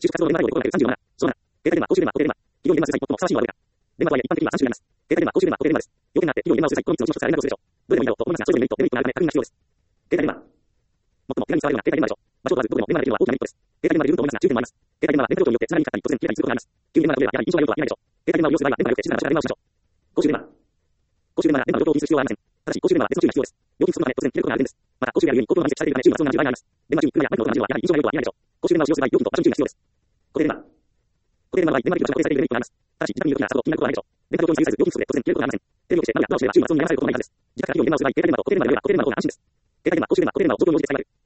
就職活動の現場を行う37。その7。携帯電話、公衆電話、固定電話。企業電話を最もふさわしいのはどれか。電話とはいえ一般的には3種類あります。携帯電話、公衆電話、固定電話です。要件があって、企業電話をする際、この3つのうちの一つが連絡をするでしょう。どれでもいいだろうと思いますが、それぞれのメリット、デメリットがあるため確認が必要です。携帯電話。最も手軽に触れるのは携帯電話でしょう。場所を問わずどこでも電話ができるのは大きなメリットです。携帯電話で十分と思いますが、注意点もあります。携帯電話は電波状況によってつながりにくかったり、突然切れたりすることがあります。急に電話が取れば、やはり印象が良いとは言えないでしょう。携帯電話を利用する場合は、電波が良くて静かな場所から電話をしましょう。公衆電話。公衆電話は電波の状況を気にする必要はありません。ただし、公衆電話は別の注意が必要です。料金不足のため突然切れることがある点です。また、公衆電話より公共の密接されているため注意が必要な場合があります。電話中に車やバイクの音が鳴るのはやはり印象が良いとは言えないでしょう。公衆電話を使用する場合、料金と場所に注意が必要です。固定電話。固定電話の場合、電話できる場所が固定されているメリットがあります。ただし、時短による時にはさほど気になることはないでしょう。電波状況に左右されず、料金不足で突然切れることがありません。テレビをして何やら直しては注意が必要になりますが、注意が必要になることはないはずです。自宅から企業に電話をする場合、携帯電話を固定電話の方が安心です。携帯電話、公衆電話、固定電話を状況に応じて使い分ける。